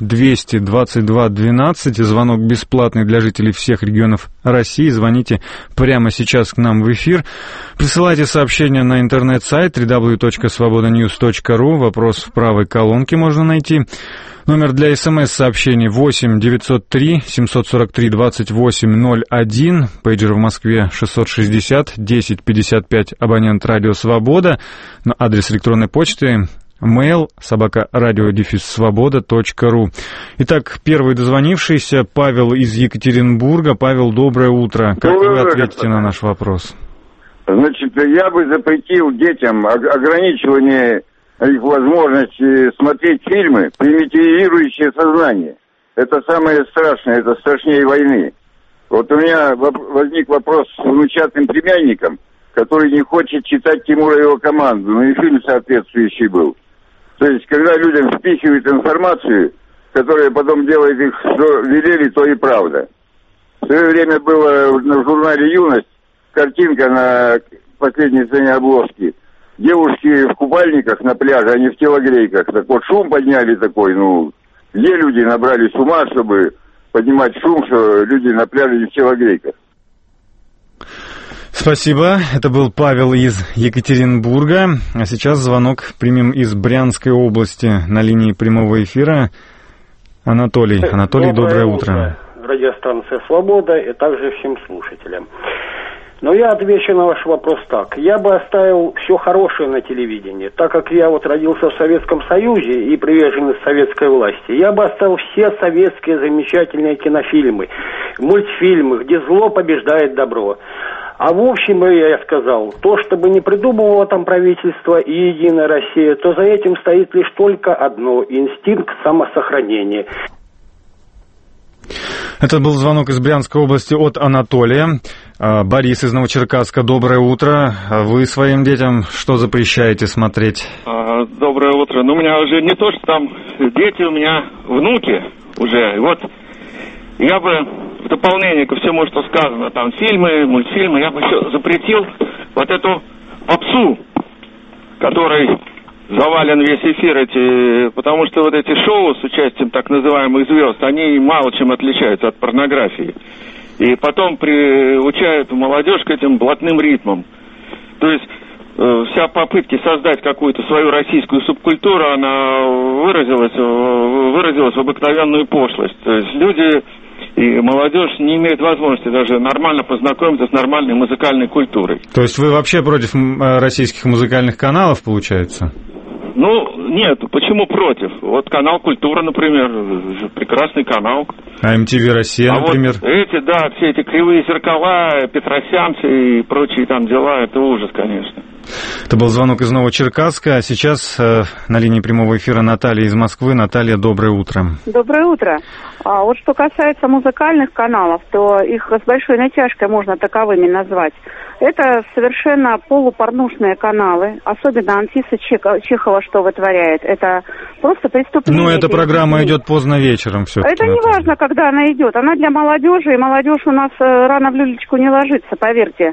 Speaker 1: 222 12. Звонок бесплатный для жителей всех регионов России. Звоните прямо сейчас к нам в эфир. Присылайте сообщения на интернет-сайт www.svobodanews.ru. Вопрос в правой колонке можно найти. Номер для СМС-сообщений 8 903 743 2801. Пейджер в Москве 660 10 55, абонент «Радио Свобода». Но адрес электронной почты mail @radio-svoboda.ru. Итак, первый дозвонившийся Павел из Екатеринбурга. Павел, доброе утро. Как вы ответите на наш вопрос?
Speaker 13: Значит, я бы запретил детям ограничивание их возможности смотреть фильмы, примитивирующие сознание. Это самое страшное, это страшнее войны. Вот у меня возник вопрос с внучатым племянником, который не хочет читать Тимура и его команду, ну и фильм соответствующий был. То есть, когда людям впихивают информацию, которая потом делает их, что велели, то и правда. В свое время было в журнале «Юность» картинка на последней сцене обложки. Девушки в купальниках на пляже, а не в телогрейках. Так вот шум подняли такой, где люди набрались ума, чтобы поднимать шум, что люди на пляже не в телогрейках.
Speaker 1: Спасибо. Это был Павел из Екатеринбурга. А сейчас звонок примем из Брянской области на линии прямого эфира. Анатолий. Анатолий, доброе утро.
Speaker 14: Радиостанция «Свобода» и также всем слушателям. Но я отвечу на ваш вопрос так. Я бы оставил все хорошее на телевидении, так как я родился в Советском Союзе и приверженец советской власти. Я бы оставил все советские замечательные кинофильмы, мультфильмы, где зло побеждает добро. А в общем, я сказал, то, чтобы не придумывало там правительство и Единая Россия, то за этим стоит лишь только одно – инстинкт самосохранения.
Speaker 1: Это был звонок из Брянской области от Анатолия. Борис из Новочеркасска, доброе утро. Вы своим детям что запрещаете смотреть?
Speaker 15: Доброе утро. У меня уже не то, что там дети, у меня внуки уже. И вот я бы в дополнение ко всему, что сказано, там фильмы, мультфильмы, я бы еще запретил вот эту попсу, которой завален весь эфир, потому что вот эти шоу с участием так называемых звезд, они мало чем отличаются от порнографии. И потом приучают молодежь к этим блатным ритмам. То есть вся попытка создать какую-то свою российскую субкультуру, она выразилась в обыкновенную пошлость. То есть люди и молодежь не имеют возможности даже нормально познакомиться с нормальной музыкальной культурой.
Speaker 1: То есть вы вообще против российских музыкальных каналов, получается?
Speaker 15: Нет, почему против? Вот канал «Культура», например, прекрасный канал.
Speaker 1: А MTV Россия, например?
Speaker 15: Вот все эти кривые зеркала, петросянцы и прочие там дела, это ужас, конечно.
Speaker 1: Это был звонок из Новочеркасска. Сейчас на линии прямого эфира Наталья из Москвы. Наталья, доброе утро.
Speaker 16: Доброе утро. Вот что касается музыкальных каналов, то их с большой натяжкой можно таковыми назвать. Это совершенно полупорнушные каналы, особенно Анфиса Чехова, что вытворяет. Это просто преступление.
Speaker 1: Эта программа идет поздно вечером все-таки.
Speaker 16: Это не важно, когда она идет. Она для молодежи, и молодежь у нас рано в люлечку не ложится, поверьте.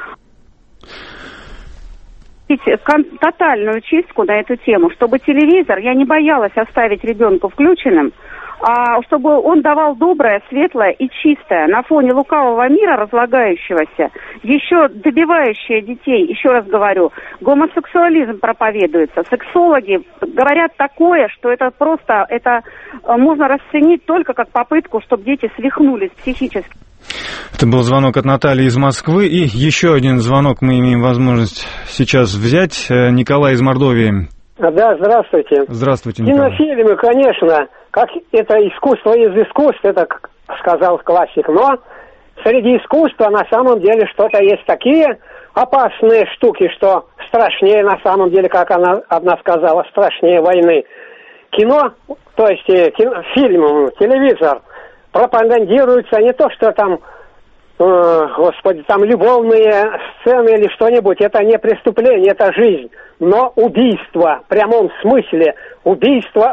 Speaker 16: Тотальную чистку на эту тему, чтобы телевизор, я не боялась оставить ребенку включенным, а чтобы он давал доброе, светлое и чистое на фоне лукавого мира, разлагающегося, еще добивающее детей, еще раз говорю, гомосексуализм проповедуется, сексологи говорят такое, что это просто, это можно расценить только как попытку, чтобы дети свихнулись психически.
Speaker 1: Это был звонок от Натальи из Москвы. И еще один звонок мы имеем возможность сейчас взять. Николай из Мордовии.
Speaker 17: Да, здравствуйте.
Speaker 1: Здравствуйте, Николай.
Speaker 17: Кинофильмы, конечно, как это искусство из искусств, это сказал классик, но среди искусства на самом деле что-то есть такие опасные штуки, что страшнее на самом деле, как она одна сказала, страшнее войны. Кино, то есть фильм, телевизор, пропагандируется не то, что там, там любовные сцены или что-нибудь, это не преступление, это жизнь, но убийство, в прямом смысле, убийство,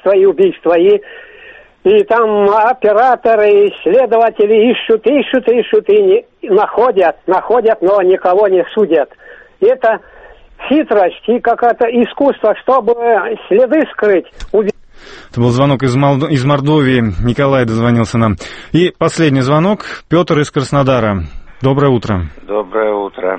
Speaker 17: и там операторы, исследователи ищут, и находят, но никого не судят. И это хитрость и какое-то искусство, чтобы следы скрыть.
Speaker 1: Это был звонок из Мордовии. Николай дозвонился нам. И последний звонок. Петр из Краснодара. Доброе утро.
Speaker 18: Доброе утро.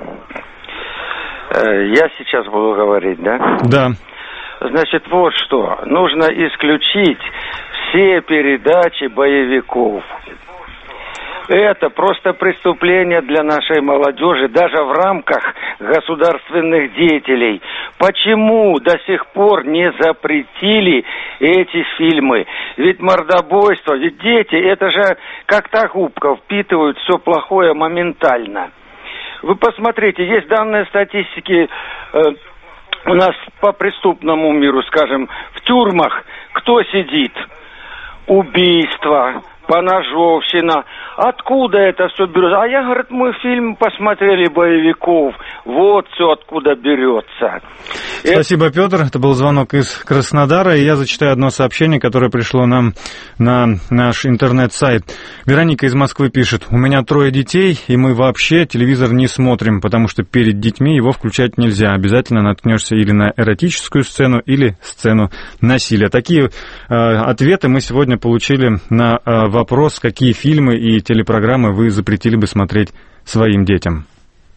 Speaker 18: Я сейчас буду говорить, да?
Speaker 1: Да.
Speaker 18: Значит, вот что. Нужно исключить все передачи боевиков. Это просто преступление для нашей молодежи, даже в рамках государственных деятелей. Почему до сих пор не запретили эти фильмы? Ведь мордобойство, ведь дети, это же как та губка, впитывают все плохое моментально. Вы посмотрите, есть данные статистики у нас по преступному миру, скажем, в тюрьмах. Кто сидит? Убийство, поножовщина. Откуда это все берется? А я, говорит, мы фильм посмотрели боевиков. Вот все откуда берется.
Speaker 1: Спасибо, Петр. Это был звонок из Краснодара. И я зачитаю одно сообщение, которое пришло нам на наш интернет-сайт. Вероника из Москвы пишет: у меня 3 детей, и мы вообще телевизор не смотрим, потому что перед детьми его включать нельзя. Обязательно наткнешься или на эротическую сцену, или сцену насилия. Такие ответы мы сегодня получили на вопрос, какие фильмы и телепрограммы вы запретили бы смотреть своим детям.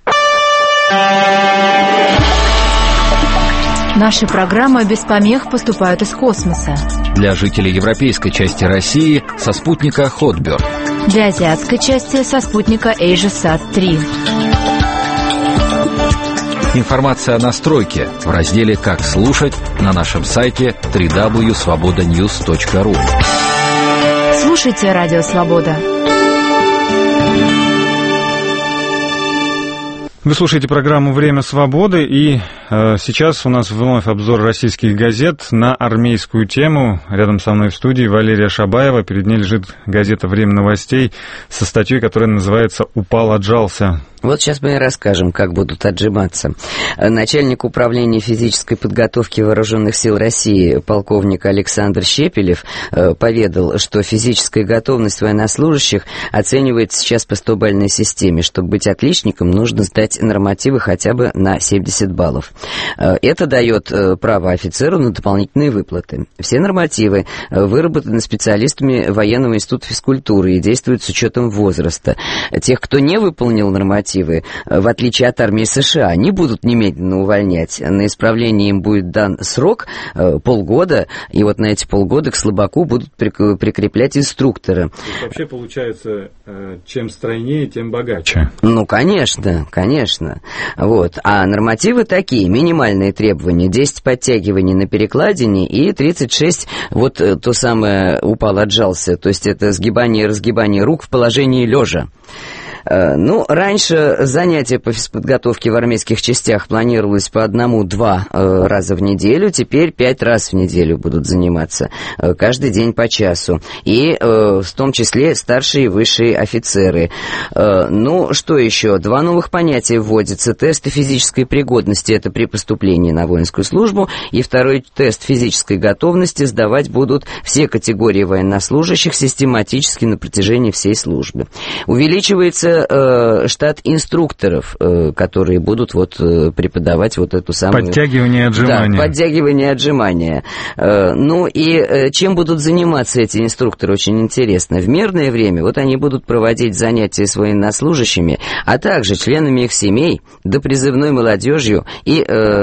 Speaker 3: Наши программы без помех поступают из космоса.
Speaker 9: Для жителей европейской части России со спутника Hotbird.
Speaker 3: Для азиатской части со спутника AsiaSat-3.
Speaker 9: Информация о настройке в разделе «Как слушать» на нашем сайте www.svobodanews.ru.
Speaker 3: Слушайте Радио Свобода.
Speaker 1: Вы слушаете программу «Время свободы», и сейчас у нас вновь обзор российских газет на армейскую тему. Рядом со мной в студии Валерия Шабаева. Перед ней лежит газета «Время новостей» со статьей, которая называется «Упал, отжался».
Speaker 4: Вот сейчас мы и расскажем, как будут отжиматься. Начальник управления физической подготовки Вооруженных сил России полковник Александр Щепелев поведал, что физическая готовность военнослужащих оценивается сейчас по 100-бальной системе. Чтобы быть отличником, нужно сдать нормативы хотя бы на 70 баллов. Это дает право офицеру на дополнительные выплаты. Все нормативы выработаны специалистами Военного института физкультуры и действуют с учетом возраста. Тех, кто не выполнил нормативы, в отличие от армии США, не будут немедленно увольнять. На исправление им будет дан срок полгода, и вот на эти полгода к слабаку будут прикреплять инструктора.
Speaker 1: Вообще получается, чем стройнее, тем богаче.
Speaker 4: Ну, конечно, конечно. Вот. А нормативы такие, минимальные требования: 10 подтягиваний на перекладине и 36, вот то самое упал, отжался, то есть это сгибание и разгибание рук в положении лежа. Ну, раньше занятия по физподготовке в армейских частях планировалось по 1-2 раза в неделю, теперь 5 раз в неделю будут заниматься, каждый день по часу, и в том числе старшие и высшие офицеры. Ну, что еще? 2 новых понятия вводятся: тесты физической пригодности, это при поступлении на воинскую службу, и второй тест физической готовности сдавать будут все категории военнослужащих систематически на протяжении всей службы. Увеличивается штат инструкторов, которые будут вот преподавать вот эту самую...
Speaker 1: Подтягивание и отжимания.
Speaker 4: Да, подтягивание и отжимания. Ну и чем будут заниматься эти инструкторы, очень интересно. В мирное время вот они будут проводить занятия с военнослужащими, а также членами их семей, допризывной молодежью и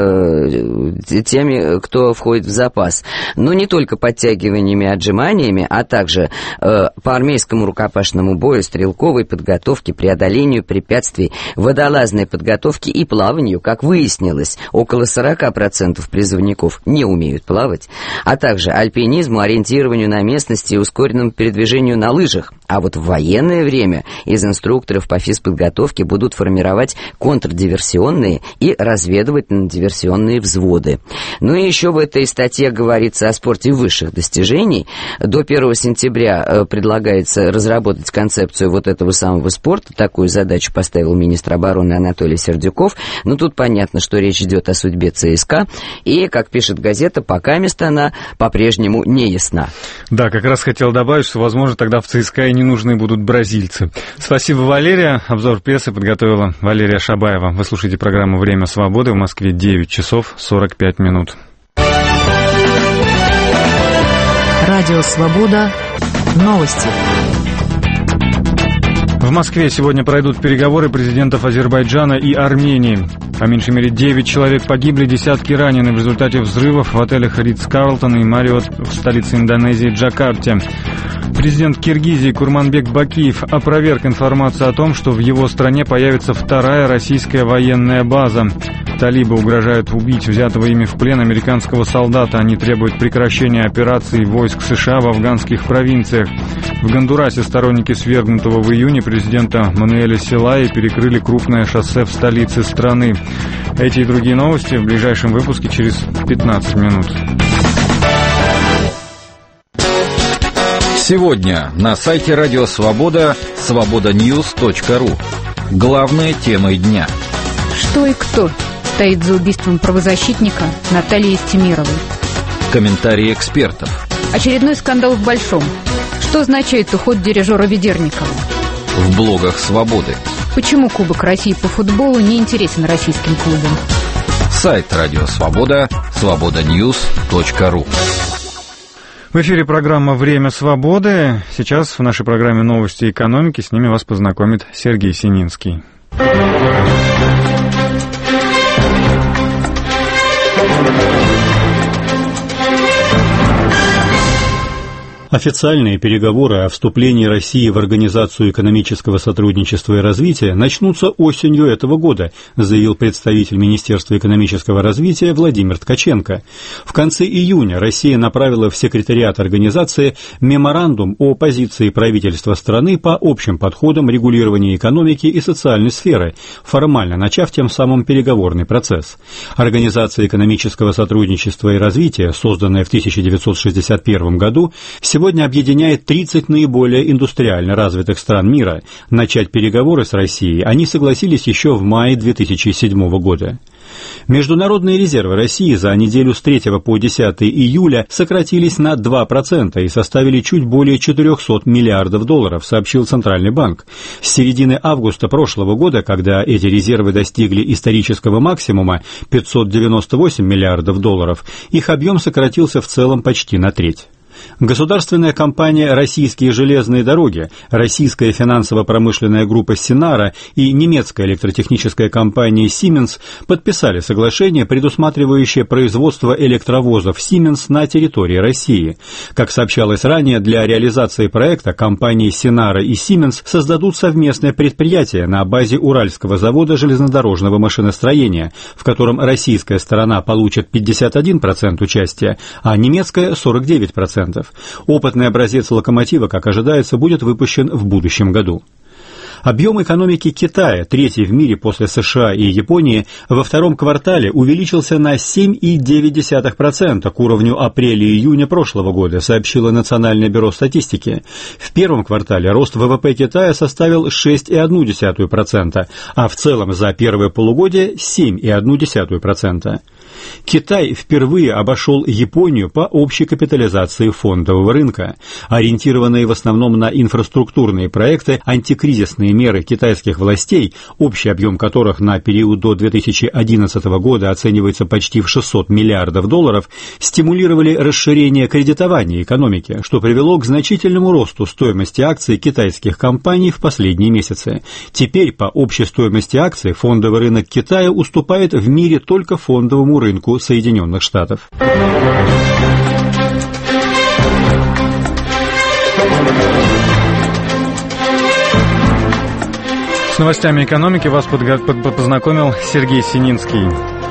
Speaker 4: теми, кто входит в запас. Но не только подтягиваниями и отжиманиями, а также по армейскому рукопашному бою, стрелковой подготовке, преодолению препятствий, водолазной подготовке и плаванию. Как выяснилось, около 40% призывников не умеют плавать, а также альпинизму, ориентированию на местности и ускоренному передвижению на лыжах. А вот в военное время из инструкторов по физподготовке будут формировать контрдиверсионные и разведывательно-диверсионные взводы. Ну и еще в этой статье говорится о спорте высших достижений. До 1 сентября предлагается разработать концепцию вот этого самого спорта. Такую задачу поставил министр обороны Анатолий Сердюков. Но тут понятно, что речь идет о судьбе ЦСКА. И, как пишет газета, покамест она по-прежнему не ясна.
Speaker 1: Да, как раз хотел добавить, что, возможно, тогда в ЦСКА и не нужны будут бразильцы. Спасибо, Валерия. Обзор прессы подготовила Валерия Шабаева. Вы слушаете программу «Время свободы». В Москве 9 часов 45 минут.
Speaker 3: Радио «Свобода». Новости.
Speaker 1: В Москве сегодня пройдут переговоры президентов Азербайджана и Армении. По меньшей мере 9 человек погибли, десятки ранены в результате взрывов в отелях Ритц-Карлтон и Мариот в столице Индонезии Джакарте. Президент Киргизии Курманбек Бакиев опроверг информацию о том, что в его стране появится вторая российская военная база. Талибы угрожают убить взятого ими в плен американского солдата. Они требуют прекращения операций войск США в афганских провинциях. В Гондурасе сторонники свергнутого в июне президента Мануэля Селайи перекрыли крупное шоссе в столице страны. Эти и другие новости в ближайшем выпуске через 15 минут.
Speaker 9: Сегодня на сайте Радио Свобода свободаньюз.ру. Главные темы дня.
Speaker 19: Что и кто стоит за убийством правозащитника Натальи Истемировой?
Speaker 9: Комментарии экспертов.
Speaker 19: Очередной скандал в Большом. Что означает уход дирижера Ведерникова?
Speaker 9: В блогах Свободы.
Speaker 19: Почему Кубок России по футболу не интересен российским клубам?
Speaker 9: Сайт Радио Свобода свободаньюз.ру.
Speaker 1: В эфире программа «Время свободы». Сейчас в нашей программе «Новости экономики». С ними вас познакомит Сергей Сининский.
Speaker 20: Официальные переговоры о вступлении России в Организацию экономического сотрудничества и развития начнутся осенью этого года, заявил представитель Министерства экономического развития Владимир Ткаченко. В конце июня Россия направила в секретариат организации меморандум о позиции правительства страны по общим подходам регулирования экономики и социальной сферы, формально начав тем самым переговорный процесс. Организация экономического сотрудничества и развития, созданная в 1961 году, сегодня объединяет 30 наиболее индустриально развитых стран мира. Начать переговоры с Россией они согласились еще в мае 2007 года. Международные резервы России за неделю с 3 по 10 июля сократились на 2% и составили чуть более 400 миллиардов долларов, сообщил Центральный банк. С середины августа прошлого года, когда эти резервы достигли исторического максимума 598 миллиардов долларов, их объем сократился в целом почти на треть. Государственная компания «Российские железные дороги», российская финансово-промышленная группа «Синара» и немецкая электротехническая компания «Сименс» подписали соглашение, предусматривающее производство электровозов «Сименс» на территории России. Как сообщалось ранее, для реализации проекта компании «Синара» и «Сименс» создадут совместное предприятие на базе Уральского завода железнодорожного машиностроения, в котором российская сторона получит 51% участия, а немецкая – 49%. Опытный образец локомотива, как ожидается, будет выпущен в будущем году. Объем экономики Китая, третий в мире после США и Японии, во втором квартале увеличился на 7,9% к уровню апреля-июня прошлого года, сообщило Национальное бюро статистики. В первом квартале рост ВВП Китая составил 6,1%, а в целом за первое полугодие 7,1%. Китай впервые обошел Японию по общей капитализации фондового рынка. Ориентированные в основном на инфраструктурные проекты, антикризисные меры китайских властей, общий объем которых на период до 2011 года оценивается почти в 600 миллиардов долларов, стимулировали расширение кредитования экономики, что привело к значительному росту стоимости акций китайских компаний в последние месяцы. Теперь по общей стоимости акций фондовый рынок Китая уступает в мире только фондовому рынку Соединенных Штатов.
Speaker 1: С новостями экономики вас познакомил Сергей Сининский.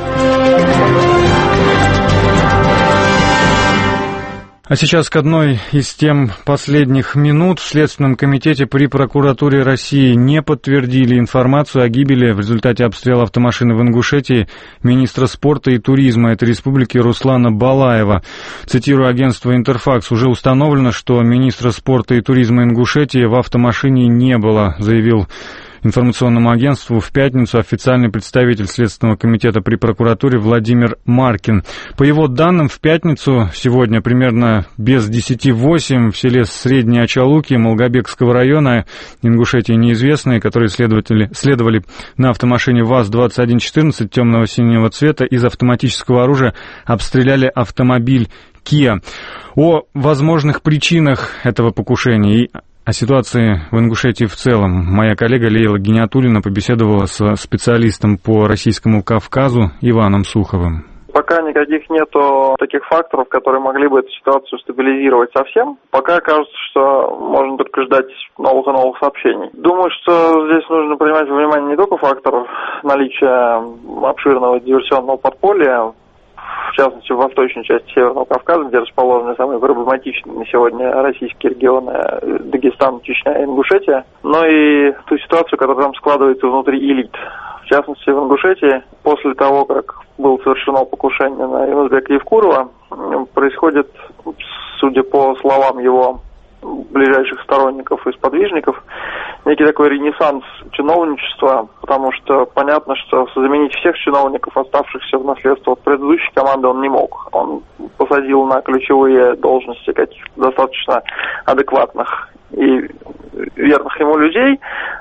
Speaker 1: А сейчас к одной из тем последних минут. В Следственном комитете при прокуратуре России не подтвердили информацию о гибели в результате обстрела автомашины в Ингушетии министра спорта и туризма этой республики Руслана Балаева. Цитирую агентство «Интерфакс», уже установлено, что министра спорта и туризма Ингушетии в автомашине не было, заявил информационному агентству в пятницу официальный представитель Следственного комитета при прокуратуре Владимир Маркин. По его данным, в пятницу, сегодня примерно без 10:08 в селе Средние Очалуки Малгобекского района Ингушетии неизвестные, которые следовали на автомашине ВАЗ-2114 темного синего цвета, из автоматического оружия обстреляли автомобиль Kia. О возможных причинах этого покушения и О ситуации в Ингушетии в целом моя коллега Лейла Гиниатуллина побеседовала с специалистом по Российскому Кавказу Иваном Суховым.
Speaker 21: Пока никаких нету таких факторов, которые могли бы эту ситуацию стабилизировать совсем. Пока кажется, что можно только ждать новых и новых сообщений. Думаю, что здесь нужно принимать во внимание не только фактор наличия обширного диверсионного подполья, в частности, в восточной части Северного Кавказа, где расположены самые проблематичные на сегодня российские регионы Дагестан, Чечня и Ингушетия, но и ту ситуацию, которая там складывается внутри элит. В частности, в Ингушетии, после того, как было совершено покушение на Юнусбека Евкурова, происходит, судя по словам его ближайших сторонников и сподвижников, некий такой ренессанс чиновничества, потому что понятно, что заменить всех чиновников, оставшихся в наследство от предыдущей команды, он не мог. Он посадил на ключевые должности каких-то достаточно адекватных и верных ему людей,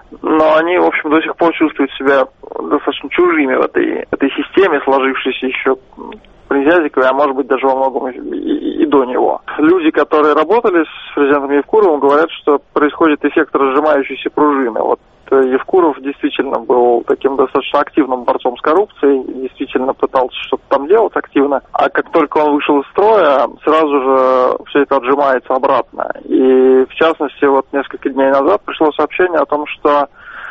Speaker 21: но они, в общем, до сих пор чувствуют себя достаточно чужими в этой системе, сложившейся еще при Зязикове, а может быть даже во многом и до него. Люди, которые работали с президентом Евкуровым, говорят, что происходит эффект разжимающейся пружины. Вот Евкуров действительно был таким достаточно активным борцом с коррупцией, действительно пытался что-то там делать активно, а как только он вышел из строя, сразу же все это отжимается обратно. И в частности, вот несколько дней назад пришло сообщение о том, что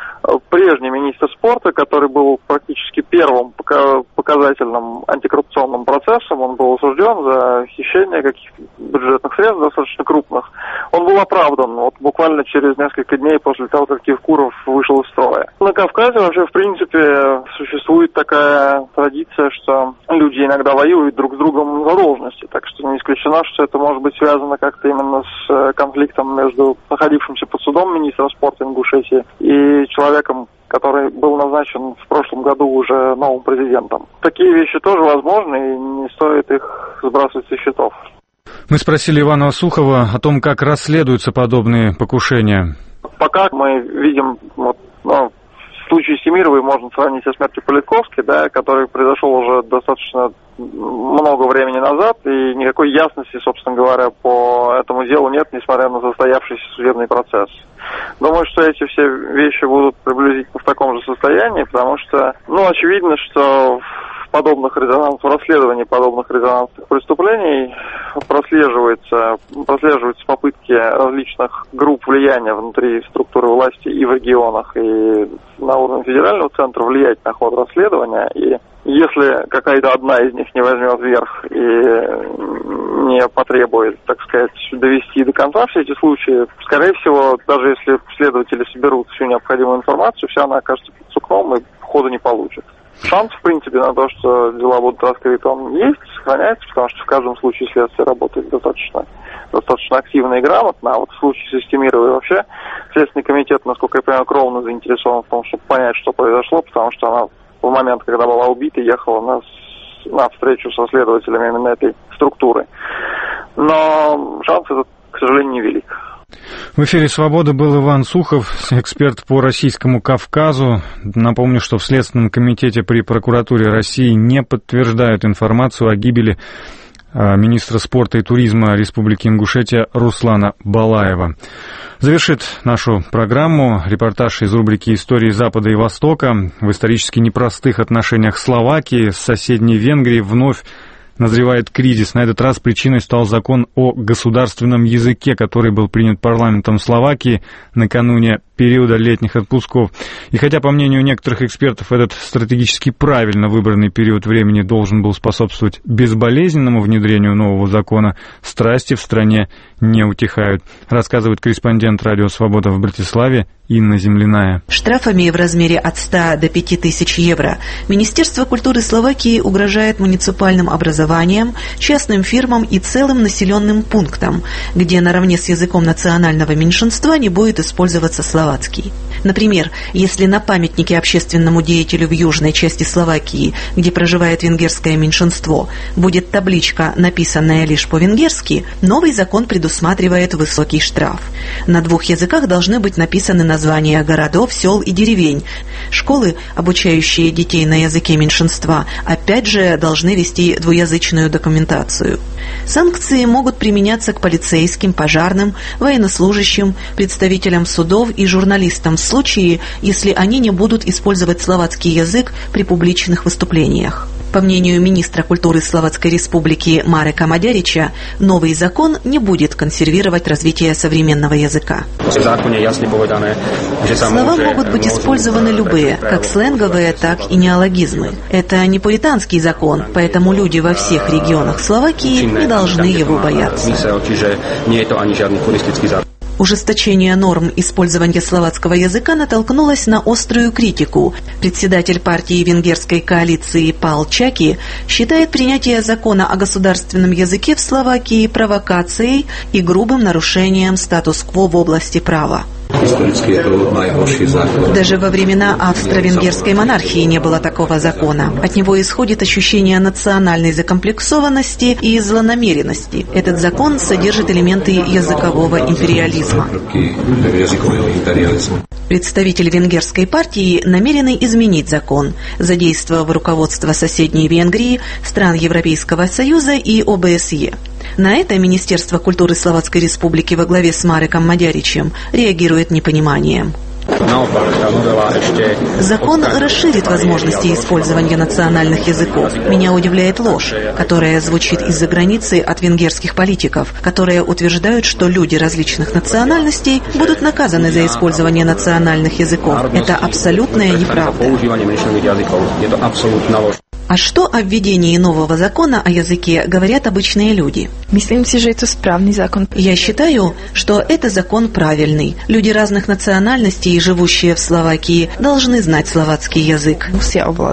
Speaker 21: прежний министр спорта, который был практически первым показательным антикоррупционным процессом, он был осужден за хищение каких-то бюджетных средств достаточно крупных, он был оправдан вот буквально через несколько дней после того, как Евкуров вышел из строя. На Кавказе вообще, в принципе, существует такая традиция, что люди иногда воюют друг с другом за должности, так что не исключено, что это может быть связано как-то именно с конфликтом между находившимся под судом министром спорта Ингушетии и человеком, который был назначен в прошлом году уже новым президентом. Такие вещи тоже возможны, и не стоит их сбрасывать со счетов.
Speaker 1: Мы спросили Ивана Сухова о том, как расследуются подобные покушения.
Speaker 21: Пока мы видим, в случае Семировой можно сравнить со смертью Политковской, да, который произошел уже достаточно много времени назад, и никакой ясности, собственно говоря, по этому делу нет, несмотря на состоявшийся судебный процесс. Думаю, что эти все вещи будут приблизительно в таком же состоянии, потому что, очевидно, что в расследовании подобных резонансных преступлений прослеживаются попытки различных групп влияния внутри структуры власти и в регионах, и на уровне федерального центра влиять на ход расследования. И если какая-то одна из них не возьмет верх и не потребует, так сказать, довести до конца все эти случаи, скорее всего, даже если следователи соберут всю необходимую информацию, вся она окажется под сукном и хода не получит. Шанс, в принципе, на то, что дела будут раскрыты, он есть, сохраняется, потому что в каждом случае следствие работает достаточно активно и грамотно, а вот в случае с Истемировой вообще Следственный комитет, насколько я понимаю, кровно заинтересован в том, чтобы понять, что произошло, потому что она в момент, когда была убита, ехала на встречу со следователями именно этой структуры. Но шанс этот, к сожалению, невелик.
Speaker 1: В эфире «Свобода» был Иван Сухов, эксперт по Российскому Кавказу. Напомню, что в Следственном комитете при прокуратуре России не подтверждают информацию о гибели министра спорта и туризма Республики Ингушетия Руслана Балаева. Завершит нашу программу репортаж из рубрики «Истории Запада и Востока». В исторически непростых отношениях Словакии с соседней Венгрией вновь назревает кризис. На этот раз причиной стал закон о государственном языке, который был принят парламентом Словакии накануне периода летних отпусков. И хотя, по мнению некоторых экспертов, этот стратегически правильно выбранный период времени должен был способствовать безболезненному внедрению нового закона, страсти в стране не утихают, рассказывает корреспондент Радио Свобода в Братиславе Инна Земляная.
Speaker 22: Штрафами в размере от 100 до 5000 евро Министерство культуры Словакии угрожает муниципальным образованиям, частным фирмам и целым населенным пунктам, где наравне с языком национального меньшинства не будет использоваться словарь. словацкий. Например, если на памятнике общественному деятелю в южной части Словакии, где проживает венгерское меньшинство, будет табличка, написанная лишь по-венгерски, новый закон предусматривает высокий штраф. На 2 языках должны быть написаны названия городов, сел и деревень. Школы, обучающие детей на языке меньшинства, опять же должны вести двуязычную документацию. Санкции могут применяться к полицейским, пожарным, военнослужащим, представителям судов и журналистам в случае, если они не будут использовать словацкий язык при публичных выступлениях. По мнению министра культуры Словацкой Республики Марека Мадярича, новый закон не будет консервировать развитие современного языка. Слова могут быть использованы любые, как сленговые, так и неологизмы. Это не пуританский закон, поэтому люди во всех регионах Словакии не должны его бояться. Ужесточение норм использования словацкого языка натолкнулось на острую критику. Председатель партии венгерской коалиции Пал Чаки считает принятие закона о государственном языке в Словакии провокацией и грубым нарушением статус-кво в области права. Даже во времена австро-венгерской монархии не было такого закона. От него исходит ощущение национальной закомплексованности и злонамеренности. Этот закон содержит элементы языкового империализма. Представители венгерской партии намерены изменить закон, задействовав руководство соседней Венгрии, стран Европейского Союза и ОБСЕ. На это Министерство культуры Словацкой Республики во главе с Мареком Мадяричем реагирует непониманием. Закон расширит возможности использования национальных языков. Меня удивляет ложь, которая звучит из-за границы от венгерских политиков, которые утверждают, что люди различных национальностей будут наказаны за использование национальных языков. Это абсолютная неправда. А что о введении нового закона о языке говорят обычные люди? Я считаю, что это закон правильный. Люди разных национальностей, живущие в Словакии, должны знать словацкий язык. У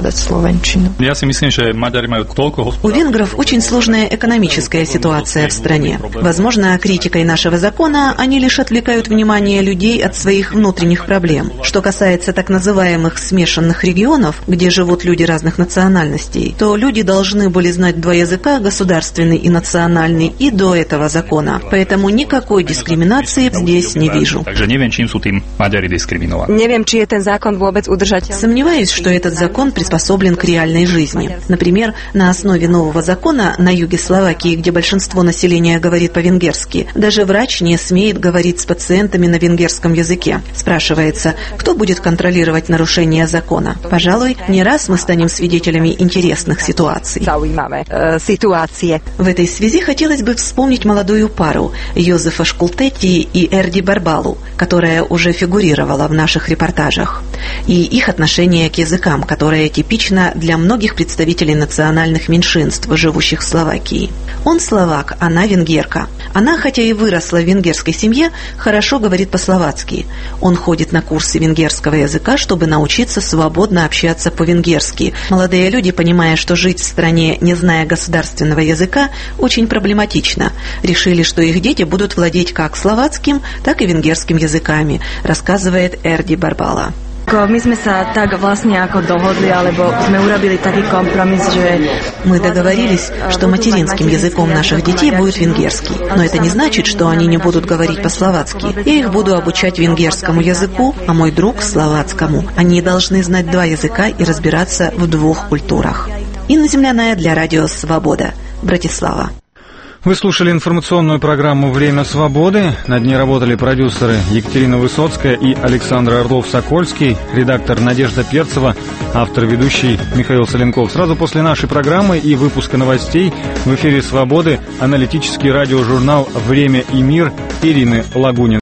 Speaker 22: венгров очень сложная экономическая ситуация в стране. Возможно, критикой нашего закона они лишь отвлекают внимание людей от своих внутренних проблем. Что касается так называемых смешанных регионов, где живут люди разных национальностей, то люди должны были знать 2 языка, государственный и национальный, и до этого закона. Поэтому никакой дискриминации здесь не вижу. Сомневаюсь, что этот закон приспособлен к реальной жизни. Например, на основе нового закона на юге Словакии, где большинство населения говорит по-венгерски, даже врач не смеет говорить с пациентами на венгерском языке. Спрашивается, кто будет контролировать нарушение закона? Пожалуй, не раз мы станем свидетелями интересных ситуаций. В этой связи хотелось бы вспомнить молодую пару Йозефа Шкултетти и Эрди Барбалу, которая уже фигурировала в наших репортажах, и их отношение к языкам, которое типично для многих представителей национальных меньшинств, живущих в Словакии. Он словак, она венгерка. Она, хотя и выросла в венгерской семье, хорошо говорит по-словацки. Он ходит на курсы венгерского языка, чтобы научиться свободно общаться по-венгерски. Молодые люди, понимая, что жить в стране, не зная государственного языка, очень проблематично, решили, что их дети будут владеть как словацким, так и венгерским языками, рассказывает Эрди Барбала. Мы договорились, что материнским языком наших детей будет венгерский. Но это не значит, что они не будут говорить по-словацки. Я их буду обучать венгерскому языку, а мой друг – словацкому. Они должны знать 2 языка и разбираться в 2 культурах. Инна Земляная для радио «Свобода», Братислава.
Speaker 1: Вы слушали информационную программу «Время свободы». Над ней работали продюсеры Екатерина Высоцкая и Александр Орлов-Сокольский, редактор Надежда Перцева, автор-ведущий Михаил Соленков. Сразу после нашей программы и выпуска новостей в эфире «Свободы» аналитический радиожурнал «Время и мир» Ирины Лагунин.